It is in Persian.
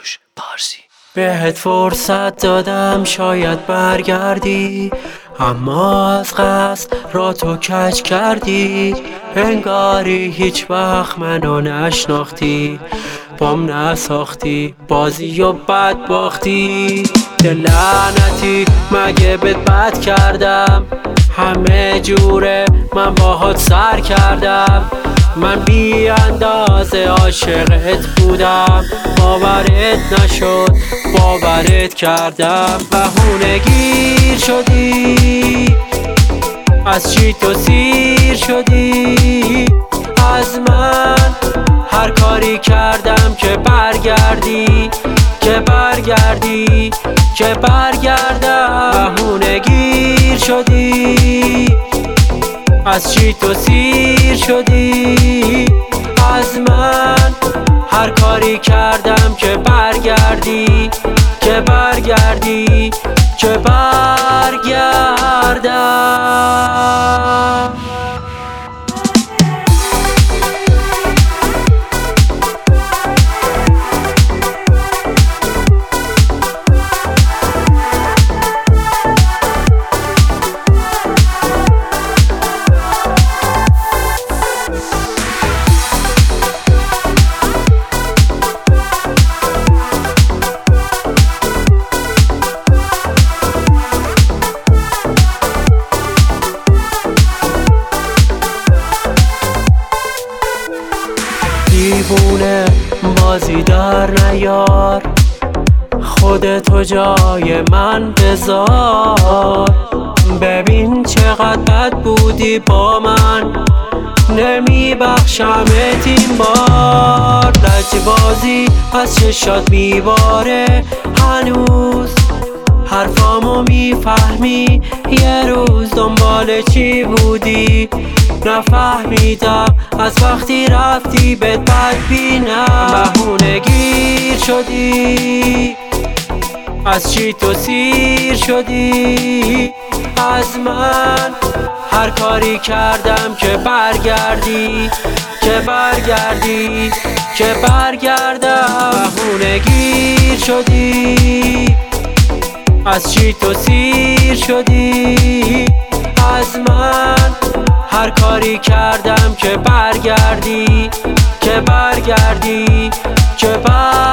توش پارسی. بهت فرصت دادم شاید برگردی، اما از قصد را تو کج کردی. انگاری هیچ وقت منو نشناختی، بام نساختی بازی و بد باختی. دل لعنتی مگه بهت بد کردم؟ همه جوره من باهات سر کردم. من بی اندازه عاشقت بودم، باورت نشد باورت کردم. بهونه گیر شدی، از چی تو سیر شدی؟ از من هر کاری کردم که برگردی، که برگردی، که برگردم. بهونه گیر شدی، از چی تو سیر شدی؟ از من هر کاری کردم که برگردی، که برگردی، که برگردم. دیوونه بازی در نیار، خودتو جای من بذار. ببین چقدر بد بودی با من، نمیبخشمت این بار. لجبازی از چشات میباره هنوز، حرفامو میفهمی؟ یه روز دنبال چی بودی؟ نفهمیدم از وقتی رفتی بهت بدبینم. بهونه گیر شدی، از چی تو سیر شدی؟ از من هر کاری کردم که برگردی، که برگردی، که برگردم. بهونه گیر شدی، از چی تو سیر شدی؟ از من هر کاری کردم که برگردی، که برگردی، که برگردی.